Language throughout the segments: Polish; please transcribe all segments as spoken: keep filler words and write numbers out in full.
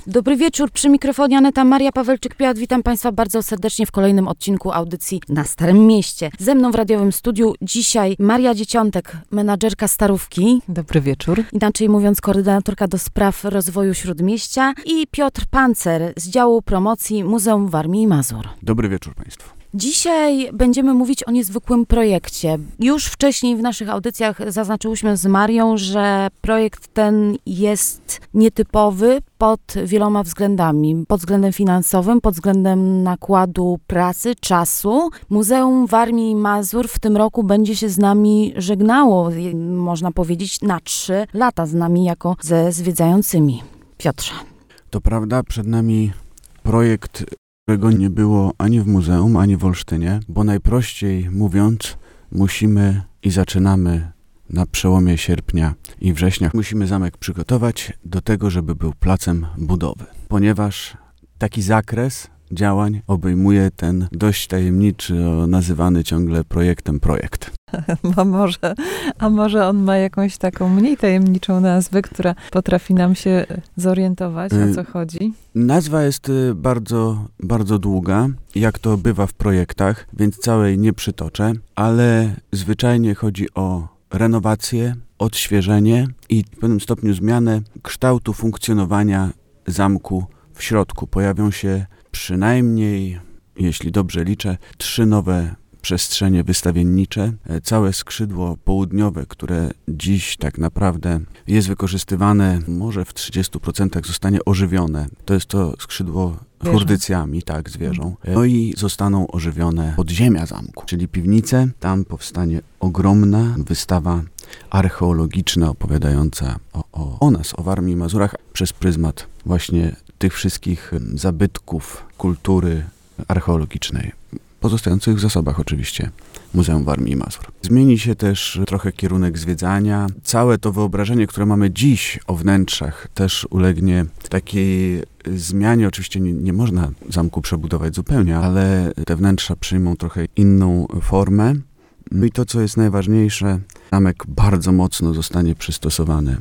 Dobry wieczór, przy mikrofonie Aneta Maria Pawelczyk-Piat. Witam Państwa bardzo serdecznie w kolejnym odcinku audycji na Starym Mieście. Ze mną w radiowym studiu dzisiaj Maria Dzieciątek, menadżerka Starówki. Dobry wieczór. Inaczej mówiąc, koordynatorka do spraw rozwoju Śródmieścia i Piotr Pancer z działu promocji Muzeum Warmii i Mazur. Dobry wieczór Państwu. Dzisiaj będziemy mówić o niezwykłym projekcie. Już wcześniej w naszych audycjach zaznaczyłyśmy z Marią, że projekt ten jest nietypowy pod wieloma względami. Pod względem finansowym, pod względem nakładu pracy, czasu. Muzeum Warmii i Mazur w tym roku będzie się z nami żegnało, można powiedzieć, na trzy lata z nami jako ze zwiedzającymi. Piotrze. To prawda, przed nami projekt, którego nie było ani w muzeum, ani w Olsztynie, bo najprościej mówiąc, musimy i zaczynamy na przełomie sierpnia i września. Musimy zamek przygotować do tego, żeby był placem budowy, ponieważ taki zakres działań obejmuje ten dość tajemniczy, nazywany ciągle projektem projekt. A może, a może on ma jakąś taką mniej tajemniczą nazwę, która potrafi nam się zorientować, o co chodzi? Nazwa jest bardzo, bardzo długa, jak to bywa w projektach, więc całej nie przytoczę, ale zwyczajnie chodzi o renowację, odświeżenie i w pewnym stopniu zmianę kształtu funkcjonowania zamku w środku. Pojawią się przynajmniej, jeśli dobrze liczę, trzy nowe przestrzenie wystawiennicze. Całe skrzydło południowe, które dziś tak naprawdę jest wykorzystywane, może w trzydziestu procentach zostanie ożywione. To jest to skrzydło furdycjami, tak, zwierzą. No i zostaną ożywione podziemia zamku, czyli piwnice. Tam powstanie ogromna wystawa archeologiczna opowiadająca o, o, o nas, o Warmii i Mazurach przez pryzmat właśnie tych wszystkich zabytków kultury archeologicznej, pozostających w zasobach oczywiście Muzeum Warmii i Mazur. Zmieni się też trochę kierunek zwiedzania. Całe to wyobrażenie, które mamy dziś o wnętrzach, też ulegnie takiej zmianie. Oczywiście nie, nie można zamku przebudować zupełnie, ale te wnętrza przyjmą trochę inną formę. No i to, co jest najważniejsze, zamek bardzo mocno zostanie przystosowany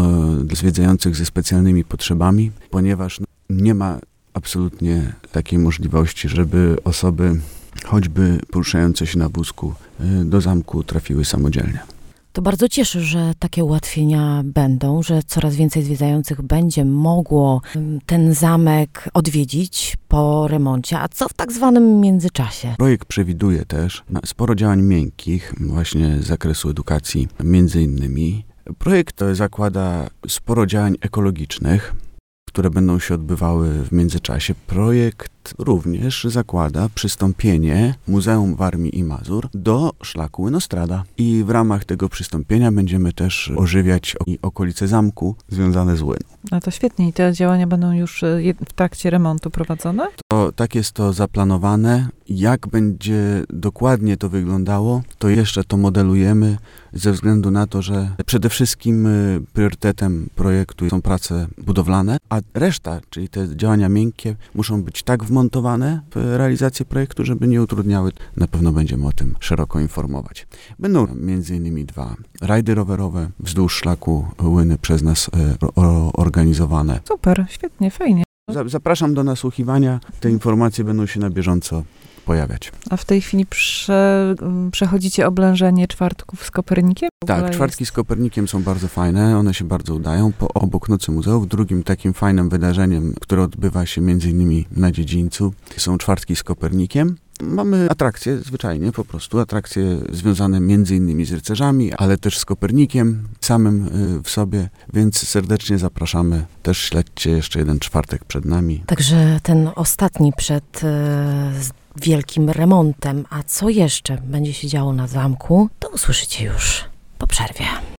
do zwiedzających ze specjalnymi potrzebami, ponieważ nie ma absolutnie takiej możliwości, żeby osoby choćby poruszające się na wózku do zamku trafiły samodzielnie. To bardzo cieszy, że takie ułatwienia będą, że coraz więcej zwiedzających będzie mogło ten zamek odwiedzić po remoncie. A co w tak zwanym międzyczasie? Projekt przewiduje też sporo działań miękkich, właśnie z zakresu edukacji między innymi. Projekt zakłada sporo działań ekologicznych, które będą się odbywały w międzyczasie. Projekt również zakłada przystąpienie Muzeum Warmii i Mazur do szlaku Łynostrada. I w ramach tego przystąpienia będziemy też ożywiać okolice zamku związane z Łyną. A to świetnie. I te działania będą już w trakcie remontu prowadzone? To, tak jest to zaplanowane. Jak będzie dokładnie to wyglądało, to jeszcze to modelujemy ze względu na to, że przede wszystkim priorytetem projektu są prace budowlane, a reszta, czyli te działania miękkie, muszą być tak wmontowane w realizację projektu, żeby nie utrudniały. Na pewno będziemy o tym szeroko informować. Będą między innymi dwa rajdy rowerowe wzdłuż szlaku Łyny przez nas organizowane. Super, świetnie, fajnie. Zapraszam do nasłuchiwania. Te informacje będą się na bieżąco pojawiać. A w tej chwili prze, przechodzicie oblężenie czwartków z Kopernikiem? Tak, czwartki jest... z Kopernikiem są bardzo fajne, one się bardzo udają. Po obok Nocy Muzeów, drugim takim fajnym wydarzeniem, które odbywa się między innymi na dziedzińcu, są czwartki z Kopernikiem. Mamy atrakcje, zwyczajnie po prostu, atrakcje związane między innymi z rycerzami, ale też z Kopernikiem samym w sobie, więc serdecznie zapraszamy. Też śledźcie, jeszcze jeden czwartek przed nami. Także ten ostatni przed e, wielkim remontem. A co jeszcze będzie się działo na zamku, to usłyszycie już po przerwie.